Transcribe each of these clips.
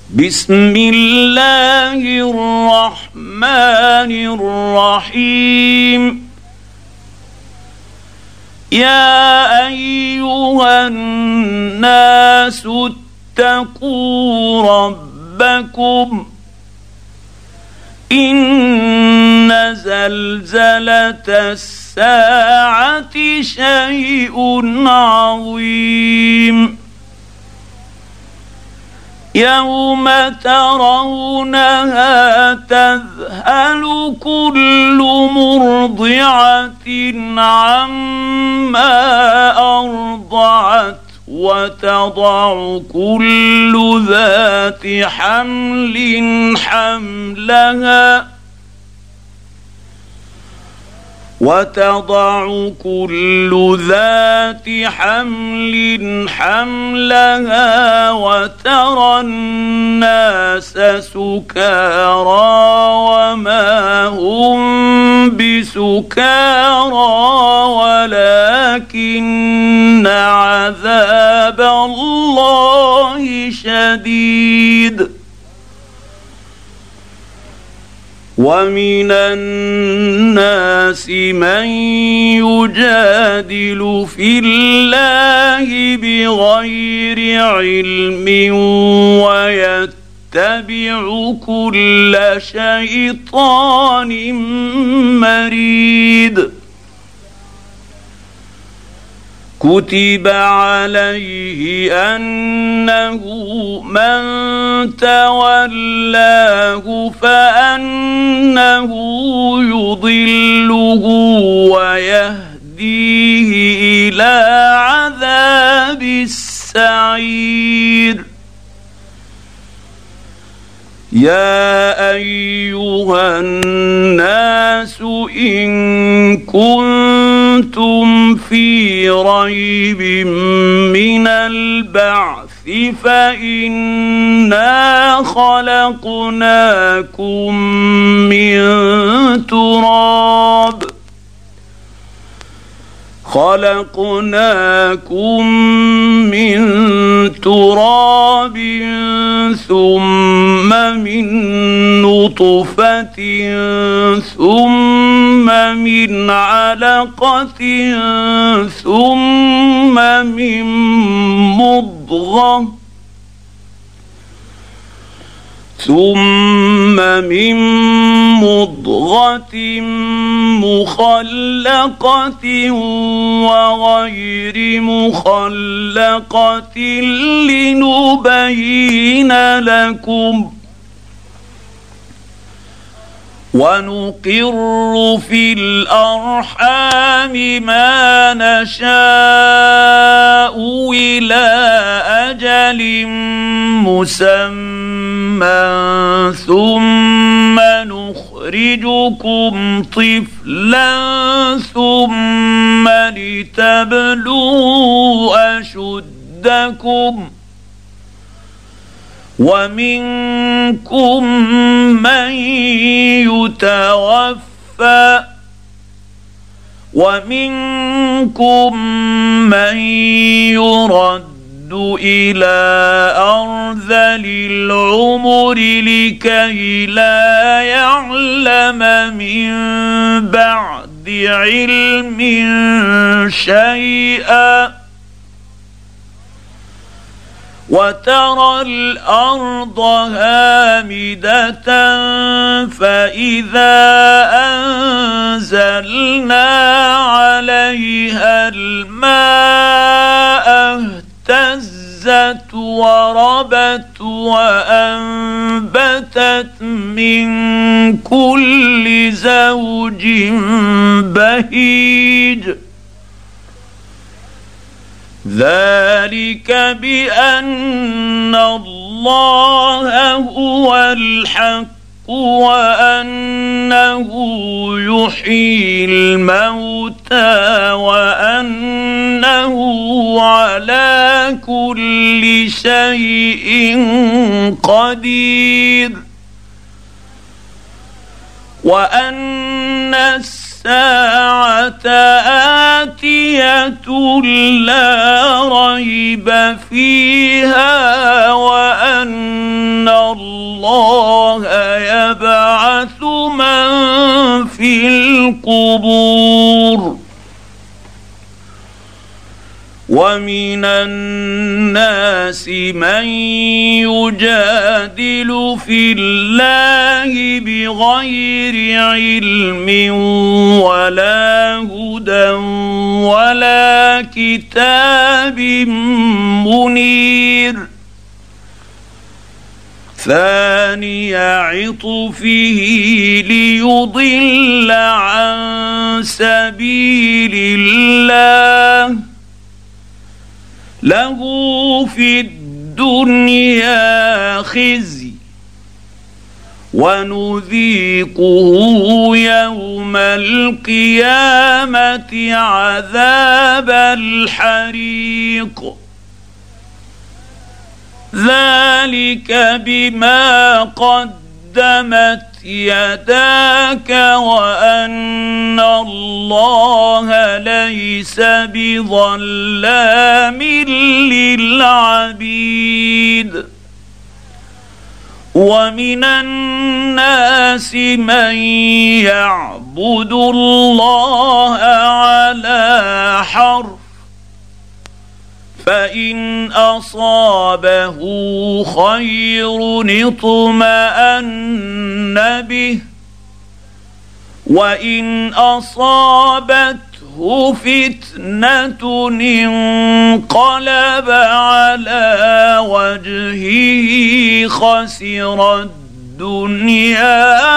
بسم الله الرحمن الرحيم. يا أيها الناس اتقوا ربكم إن زلزلة الساعة شيء عظيم يوم ترونها تذهل كل مرضعة عما أرضعت وتضع كل ذات حمل حملها وترى الناس سكارى وما هم بسكارى ولكن عذاب الله شديد. ومن الناس من يجادل في الله بغير علم ويتبع كل شيطان مريد. كتب عليه أنه من تولاه فأنه يضله ويهديه إلى عذاب السعير. يا أيها الناس إن كنتم في ريب من البعث فإنا خلقناكم من تراب ثم من نطفة ثم من علقة ثم من مضغة مخلقة وغير مخلقة لنبين لكم. ونقر في الأرحام ما نشاء إلى أجل مسمى ثم نخرجكم طفلا ثم لتبلغوا أشدكم ومنكم من يتوفى ومنكم من يرد إلى أرذل العمر لكي لا يعلم من بعد علم شيئا. وترى الأرض هامدة فإذا أنزلنا عليها الماء اهتزت وربت وأنبتت من كل زوج بهيج. ذلك بأن الله هو الحق وأنه يحيي الموتى وأنه على كل شيء قدير وأن الساعة آتية لا ريب فيها وأن القبور ومن الناس من يجادل في الله بغير علم ولا هدى ولا كتاب منير ثاني عطفه ليضل عن سبيل الله له في الدنيا خزي ونذيقه يوم القيامة عذاب الحريق ذلك بما قدمت يداك وأن الله ليس بظلام للعبيد ومن الناس من يعبد الله على حرف فإن أصابه خير اطمأن به وإن أصابته فتنة انقلب على وجهه خسر الدنيا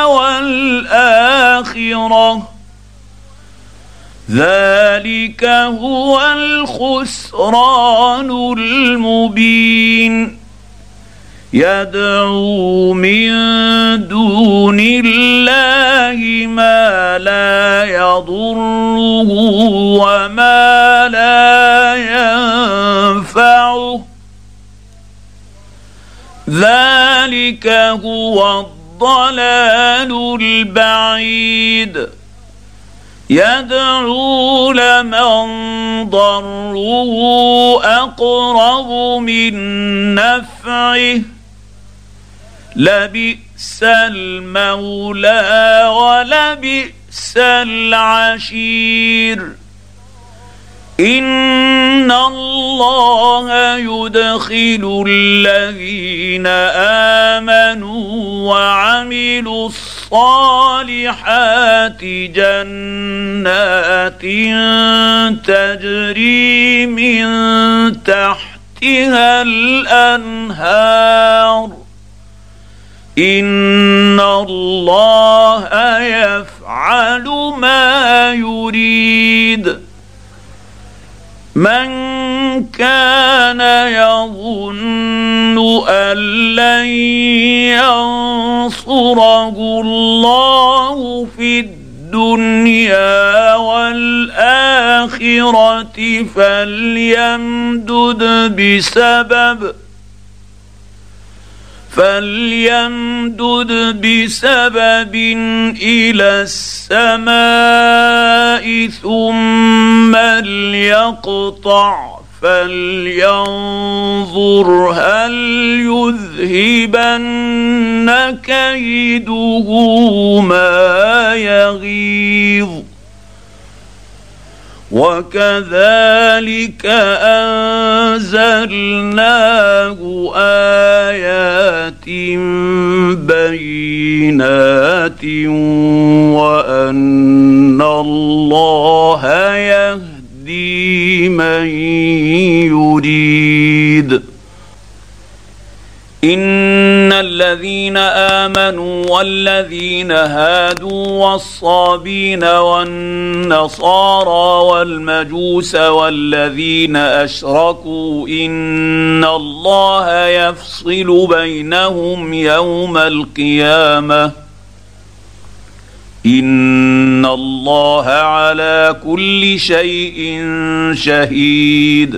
والآخرة ذلك هو الخسران المبين يدعو من دون الله ما لا يضره وما لا ينفعه ذلك هو الضلال البعيد يدعو لمن ضره أقرب من نفعه لبئس المولى ولبئس العشير إن الله يدخل الذين آمنوا وعملوا الصالحات جنات تجري من تحتها الأنهار إن الله يفعل ما يريد من كان يظن أن لن ينصره الله في الدنيا والآخرة فليمدد بسبب إلى السماء ثم ليقطع فلينظر هل يذهبن كيده ما يغيظ وكذلك أنزلناه آيات بينات وأن الله يهدي من يريد إن الذين آمنوا والذين هادوا والصابين والنصارى والمجوس والذين أشركوا إن الله يفصل بينهم يوم القيامة إن الله على كل شيء شهيد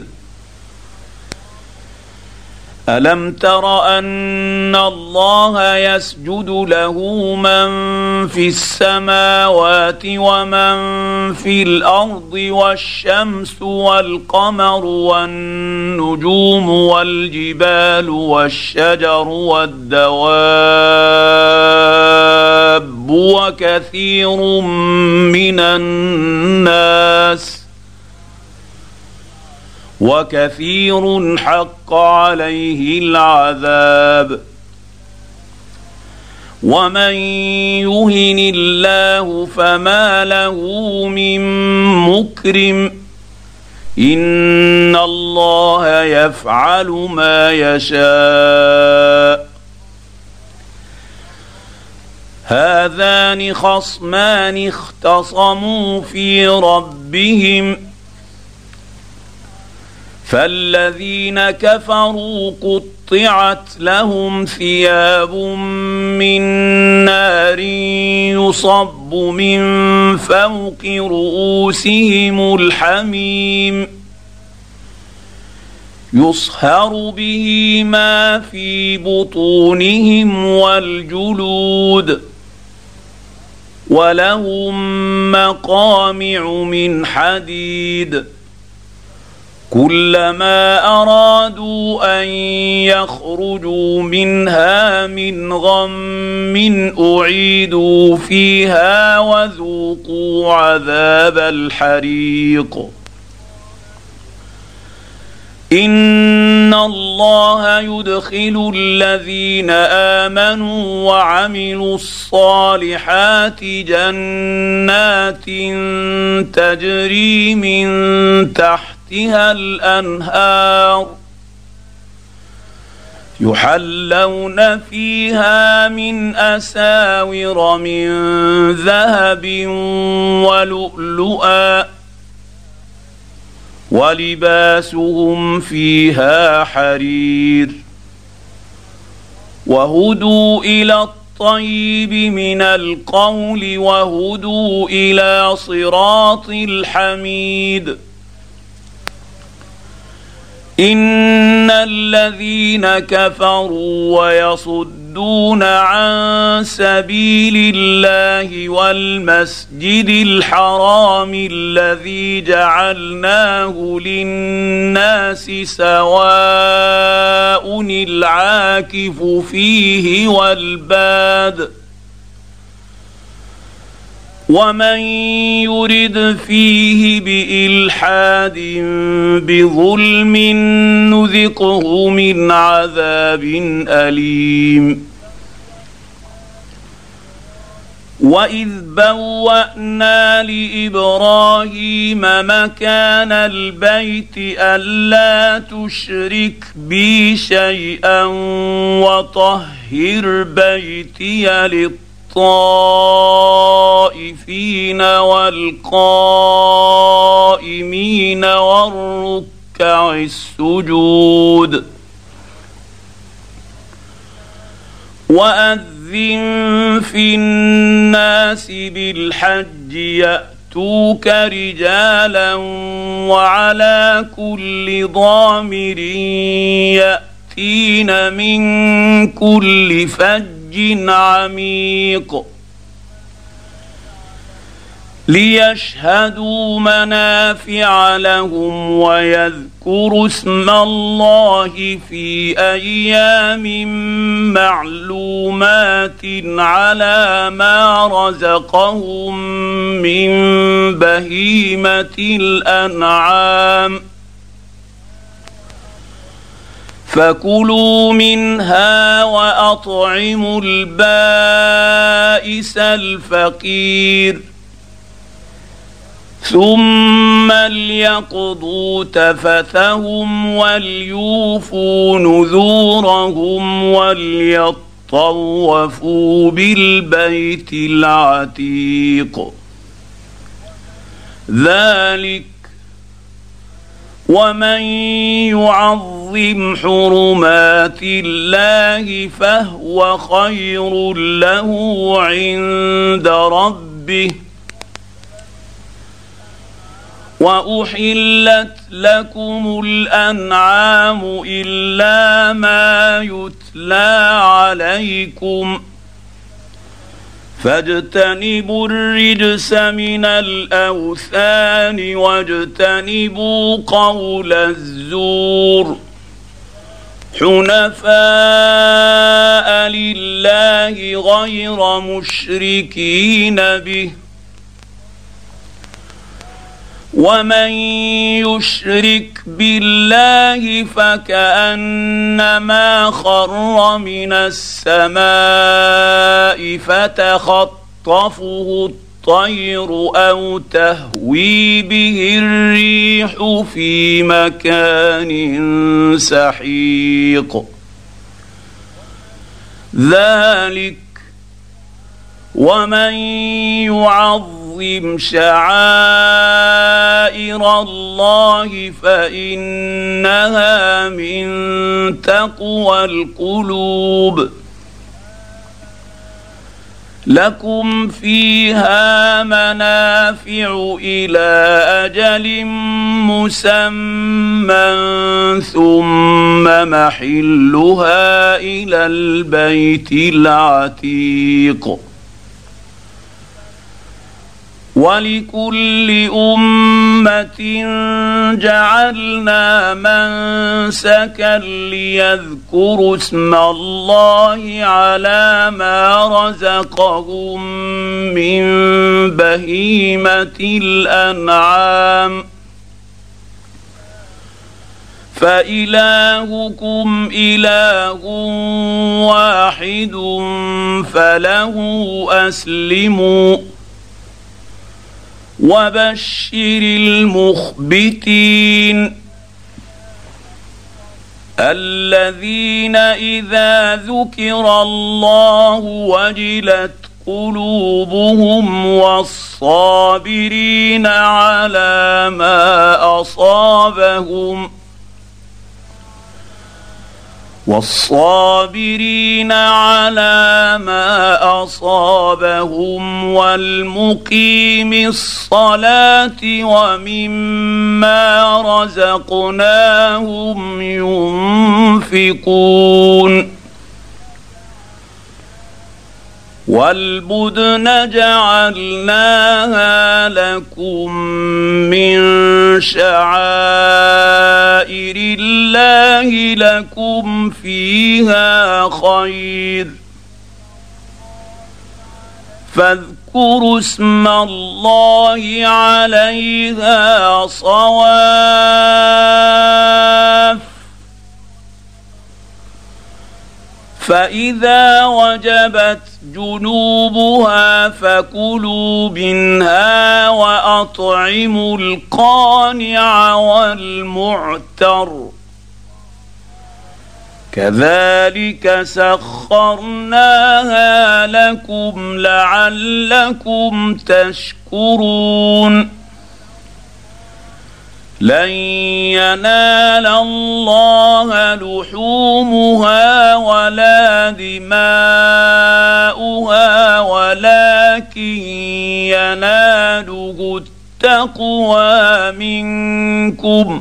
ألم تر أن الله يسجد له من في السماوات ومن في الأرض والشمس والقمر والنجوم والجبال والشجر والدواب يحب وكثير حق عليه العذاب. ومن يهن الله فما له من مكرم إن الله يفعل ما يشاء. هذان خصمان اختصموا في ربهم فالذين كفروا قطعت لهم ثياب من نار يصب من فوق رؤوسهم الحميم يصهر به ما في بطونهم والجلود ولهم مقامع من حديد كلما أرادوا أن يخرجوا منها من غم أعيدوا فيها وذوقوا عذاب الحريق. إن الله يدخل الذين آمنوا وعملوا الصالحات جنات تجري من تحتها الأنهار يحلون فيها من أساور من ذهب ولؤلؤا ولباسهم فيها حرير وهدوا إلى الطيب من القول وهدوا إلى صراط الحميد. إن الذين كفروا ويصدون عن سبيل الله والمسجد الحرام الذي جعلناه للناس سواء العاكف فيه والباد ومن يرد فيه بإلحاد بظلم نذقه من عذاب أليم. وإذ بوأنا لإبراهيم مكان البيت ألا تشرك بي شيئا وطهر بيتي للطائفين والقائمين والركع السجود. وأذن في الناس بالحج يأتوك رجالا وعلى كل ضامر يأتين من كل فج عميق ليشهدوا منافع لهم ويذكروا اسم الله في أيام معلومات على ما رزقهم من بهيمة الأنعام فكلوا منها وأطعموا البائس الفقير ثم ليقضوا تفثهم وليوفوا نذورهم وليطوفوا بالبيت العتيق. ذلك ومن يعظم حرمات الله فهو خير له عند ربه. وأحلت لكم الأنعام إلا ما يتلى عليكم فاجتنبوا الرجس من الأوثان واجتنبوا قول الزور حنفاء لله غير مشركين به ومن يشرك بالله فكأنما خر من السماء فتخطفه الطير أو تهوي به الريح في مكان سحيق ذلك ومن يعظم شعائر الله فإنها من تقوى القلوب لكم فيها منافع إلى أجل مسمى ثم محلها إلى البيت العتيق ولكل أمة جعلنا منسكا ليذكروا اسم الله على ما رزقهم من بهيمة الأنعام فإلهكم إله واحد فله أسلموا وبشر المخبتين الذين إذا ذكر الله وجلت قلوبهم والصابرين على ما أصابهم والمقيم الصلاة ومما رزقناهم ينفقون والبدن جعلناها لكم من شعائر الله لكم فيها خير فاذكروا اسم الله عليها صواف فإذا وجبت جنوبها فكلوا منها وأطعموا القانع والمعتر كذلك سخرناها لكم لعلكم تشكرون لن ينال الله لحومها ولا دماؤها ولكن يناله التقوى منكم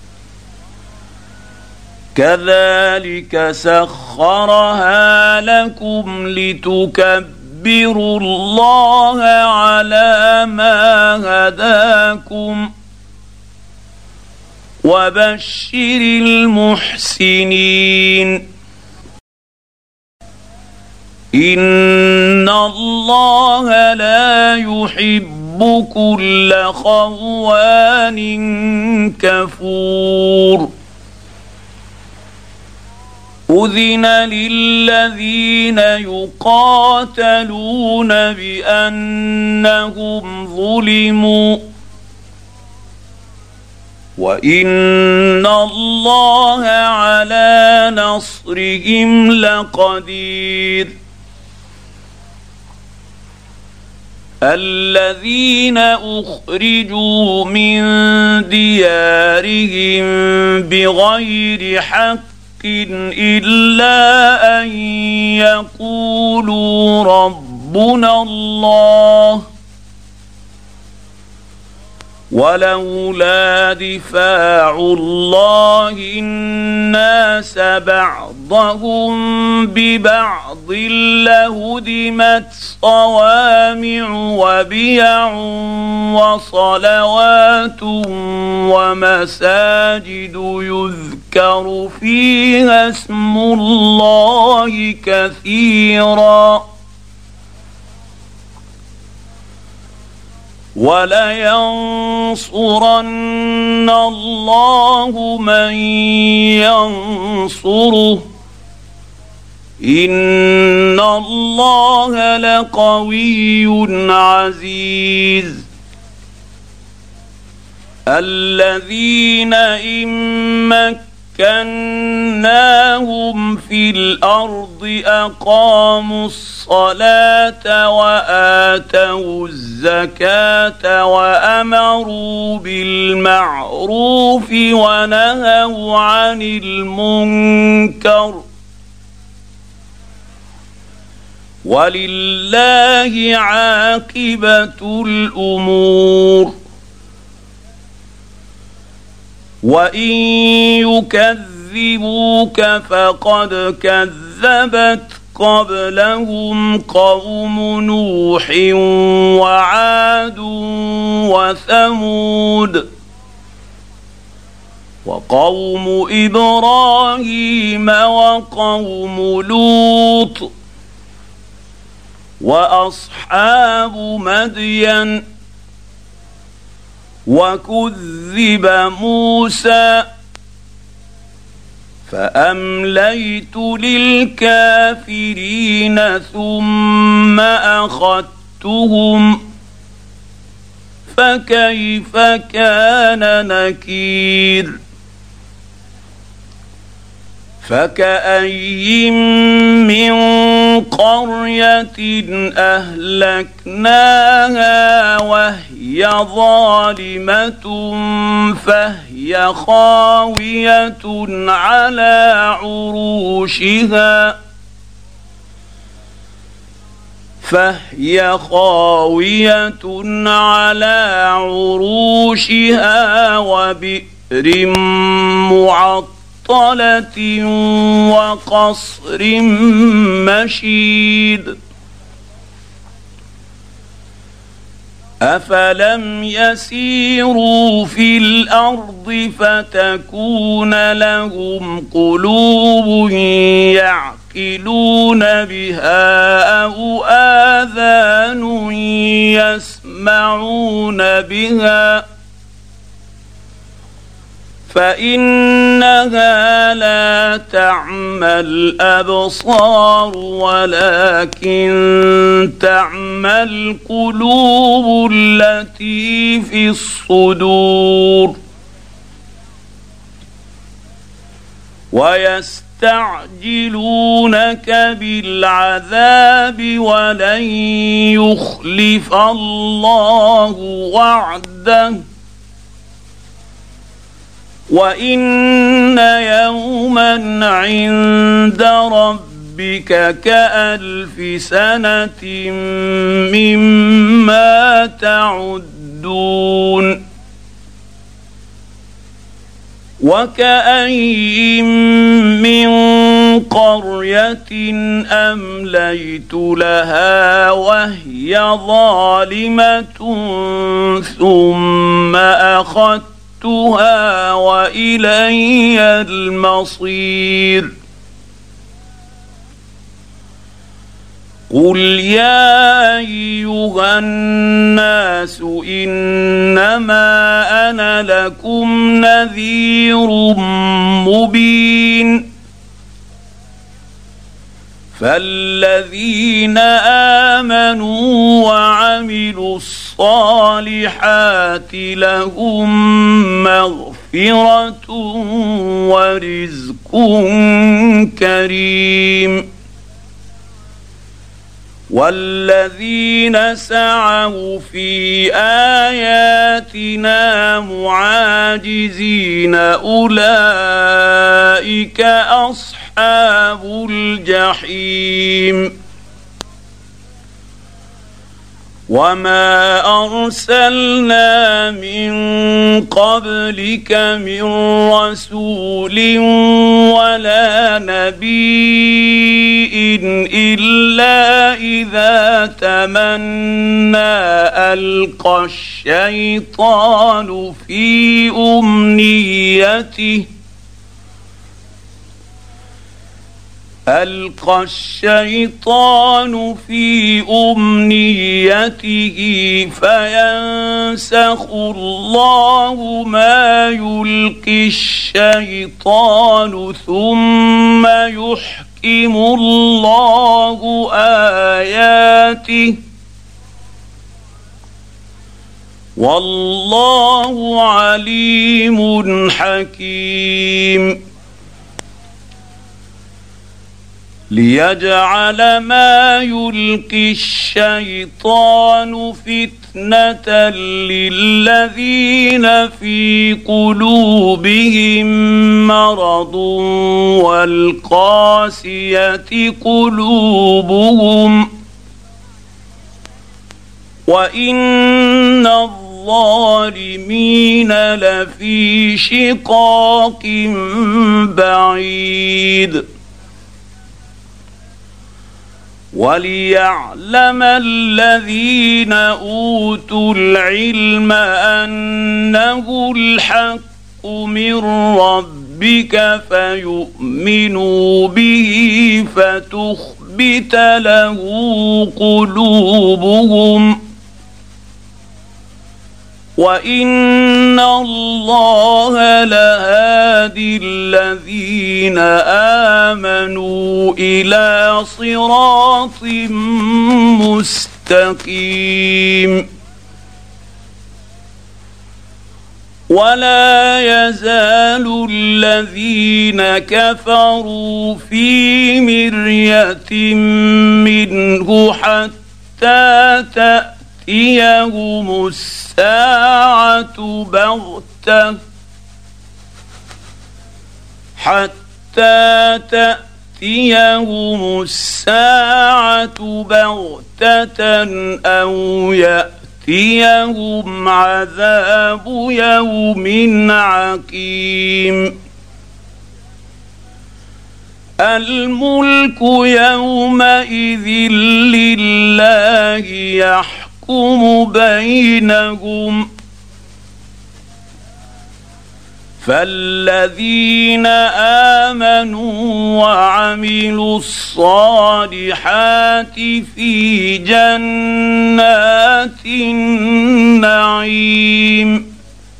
كذلك سخرها لكم لتكبروا الله على ما هداكم وبشر المحسنين إن الله لا يحب كل خوان كفور أذن للذين يقاتلون بأنهم ظلموا وإن الله على نصرهم لقدير الذين أخرجوا من ديارهم بغير حق إلا أن يقولوا ربنا الله ولولا دفاع الله الناس بعضهم ببعض لهدمت صوامع وبيع وصلوات ومساجد يذكر فيها اسم الله كثيرا ولينصرن الله من ينصره إن الله لقوي عزيز الذين إن مكناهم في الأرض أقاموا الصلاة وآتوا الزكاة وأمروا بالمعروف ونهوا عن المنكر ولله عاقبة الأمور وإن يكذبوك فقد كذبت قبلهم قوم نوح وعاد وثمود وقوم إبراهيم وقوم لوط وأصحاب مدين وكذب موسى فأمليت للكافرين ثم أخذتهم فكيف كان نكير فكأي من قرية أهلكناها وهي ظالمة فهي خاوية على عروشها وبئر معطلة وقصر مشيد أفلم يسيروا في الأرض فتكون لهم قلوب يعقلون بها أو آذان يسمعون بها فإنها لا تعمى الأبصار ولكن تعمى القلوب التي في الصدور ويستعجلونك بالعذاب ولن يخلف الله وعده وإن يوما عند ربك كألف سنة مما تعدون وكأين من قرية أمليت لها وهي ظالمة ثم أخذتها وإلي المصير قل يا أيها الناس إنما أنا لكم نذير مبين فالذين آمنوا وعملوا الصالحات لهم مغفرة ورزق كريم والذين سعوا في آياتنا معاجزين أولئك أصحاب الجحيم وما ارسلنا من قبلك من رسول ولا نبي الا اذا تمنى القى الشيطان في أمنيته فينسخ الله ما يلقي الشيطان ثم يحكم الله آياته والله عليم حكيم ليجعل ما يلقي الشيطان فتنة للذين في قلوبهم مرض والقاسية قلوبهم وإن الظالمين لفي شقاق بعيد وليعلم الذين أوتوا العلم أنه الحق من ربك فيؤمنوا به فتخبت له قلوبهم وإن الله لهادي الذين آمنوا إلى صراط مستقيم ولا يزال الذين كفروا في مرية منه حتى تأتيهم الساعة بغتة أو يأتيهم عذاب يوم عقيم الملك يومئذ لله يحكم بينهم فالذين آمنوا وعملوا الصالحات في جنات النعيم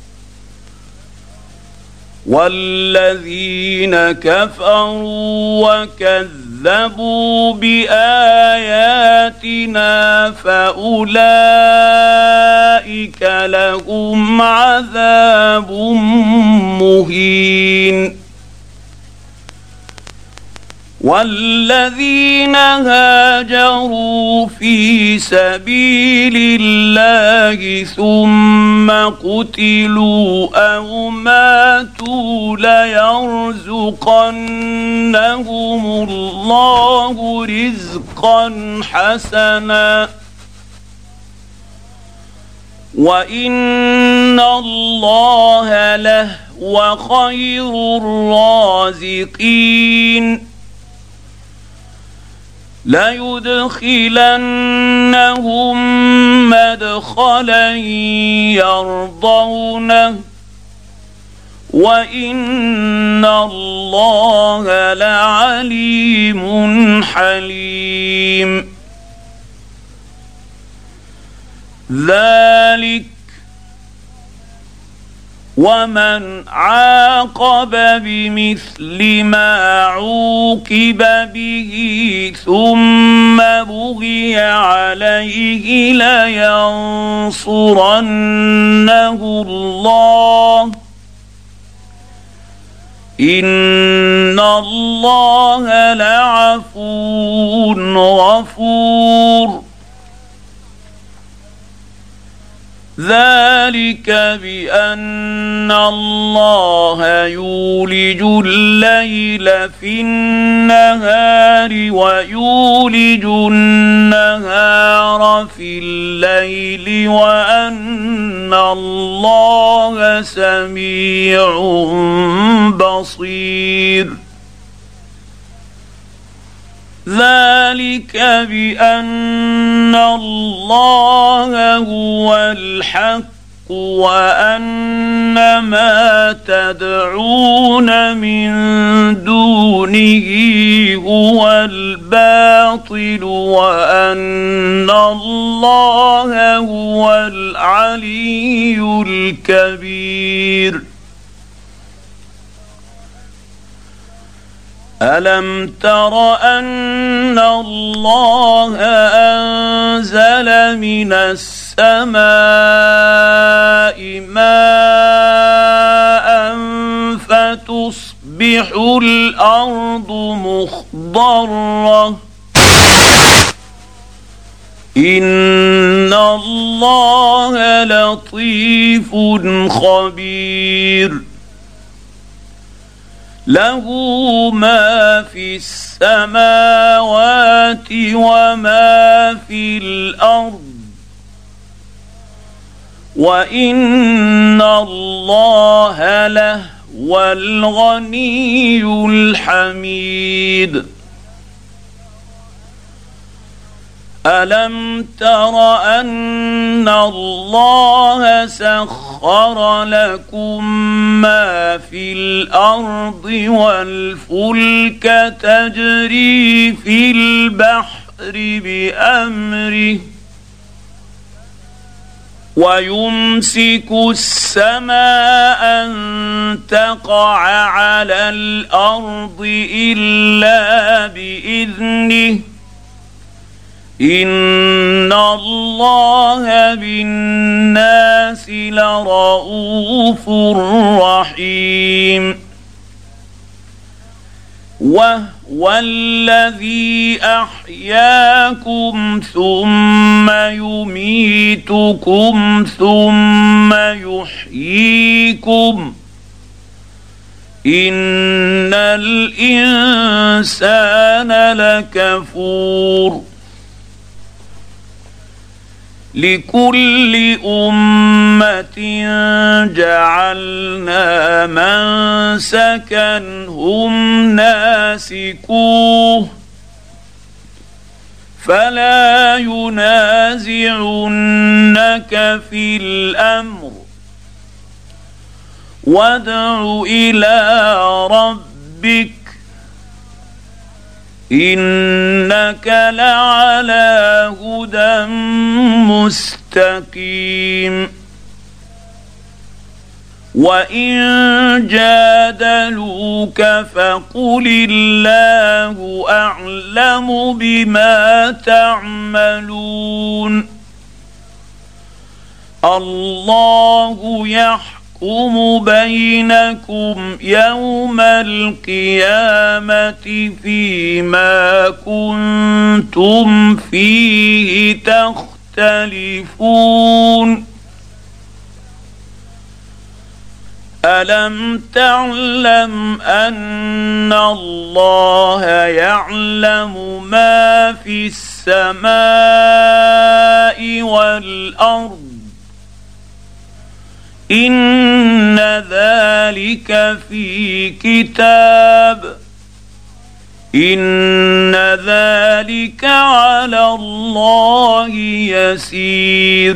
والذين كفروا وكذبوا بآياتنا فأولئك لهم عذاب مهين والذين هاجروا في سبيل الله ثم قتلوا أو ماتوا ليرزقنهم الله رزقا حسنا وإن الله لهو خير الرازقين ليدخلنهم مدخلا يرضونه وإن الله لعليم حليم ذلك ومن عاقب بمثل ما عوقب به ثم بغي عليه لينصرنه الله إن الله لعفو غفور ذلك بأن الله يولج الليل في النهار ويولج النهار وفي الليل وأن الله سميع بصير. ذلك بأن الله هو الحق وأن ما تدعون من دونه هو الباطل وأن الله هو العلي الكبير. ألم تر أن الله أنزل من السماء ماء فتصبح الأرض مخضرة إن الله لطيف خبير. له ما في السماوات وما في الأرض وإن الله لهو الغني الحميد. ألم تر أن الله سخر لكم ما في الأرض والفلك تجري في البحر بأمره ويمسك السماء أن تقع على الأرض إلا بإذنه إن الله بالناس لرؤوف رحيم. وهو الذي أحياكم ثم يميتكم ثم يحييكم إن الإنسان لكفور. لكل أمة جعلنا منسكا هم ناسكوه فلا ينازعنك في الأمر وادع إلى ربك إنك لعلى هدى مستقيم. وإن جادلوك فقل الله أعلم بما تعملون الله يحكم بينكم يوم القيامة فيما كنتم فيه تختلفون. ألم تعلم أن الله يعلم ما في السماء والأرض إن ذلك في كتاب إن ذلك على الله يسير.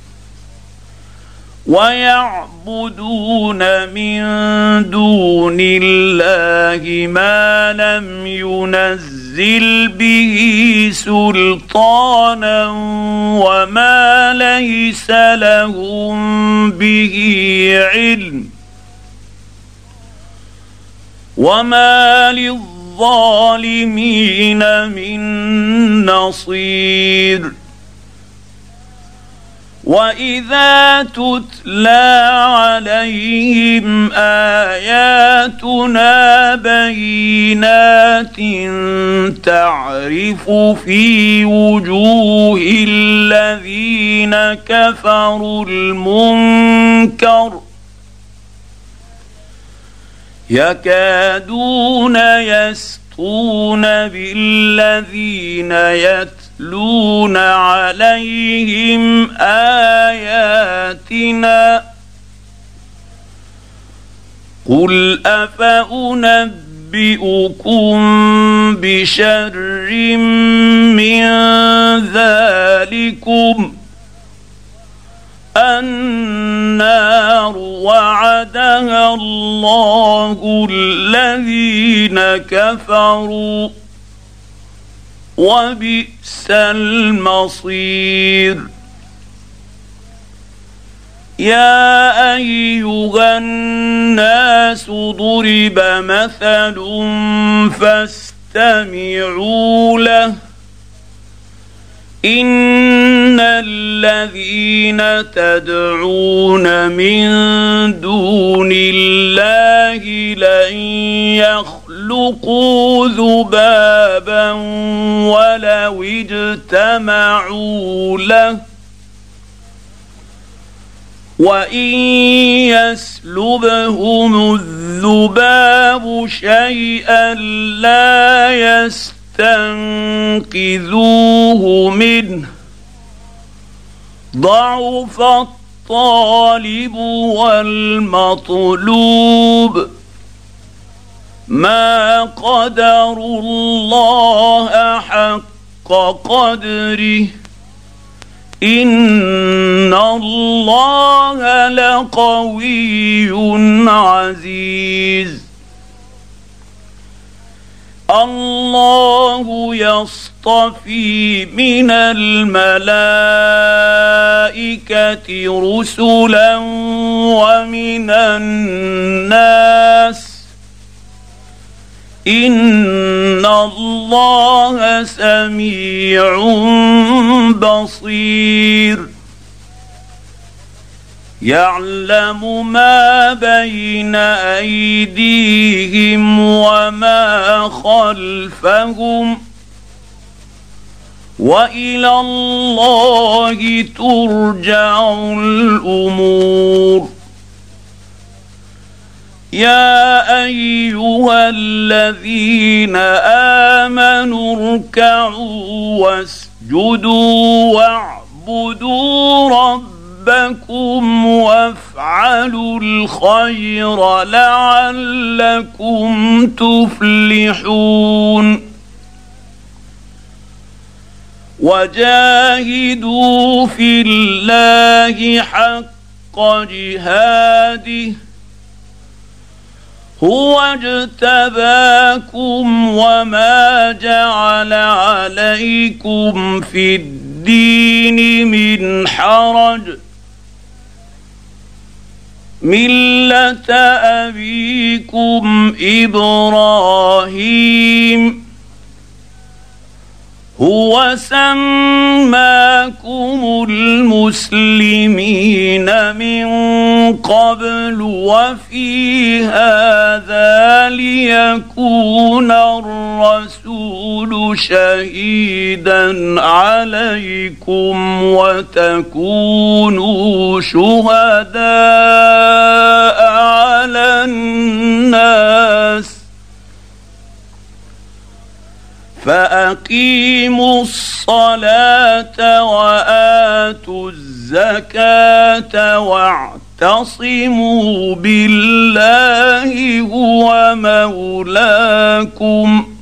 ويعبدون من دون الله ما لم ينزل به سلطانا وما ليس لهم به علم وما للظالمين من نصير. وإذا تتلى عليهم آياتنا بينات تعرف في وجوه الذين كفروا المنكر يكادون يسطون بالذين يتلون يتلون عليهم آياتنا قل أفأنبئكم بشر من ذلكم النار وعدها الله الذين كفروا وبئس المصير يا أيها الناس ضرب مثل فاستمعوا له إن الذين تدعون من دون الله لن يخلقوا ذبابا ولو اجتمعوا له وإن يسلبهم الذباب شيئا لا يستنقذوه منه ضعف الطالب والمطلوب ما قدروا الله حق قدره إن الله لقوي عزيز الله يصطفي من الملائكة رسلا ومن الناس إن الله سميع بصير يعلم ما بين أيديهم وما خلفهم وإلى الله ترجع الأمور يا أيها الذين آمنوا اركعوا واسجدوا واعبدوا ربكم وافعلوا الخير لعلكم تفلحون وجاهدوا في الله حق جهاده هو اجتباكم وما جعل عليكم في الدين من حرج ملة أبيكم إبراهيم هو سماكم المسلمين من قبل وفي هذا ليكون الرسول شهيدا عليكم وتكونوا شهداء على الناس فأقيموا الصلاة وآتوا الزكاة واعتصموا بالله هو مولاكم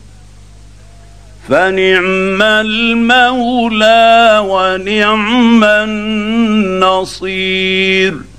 فنعم المولى ونعم النصير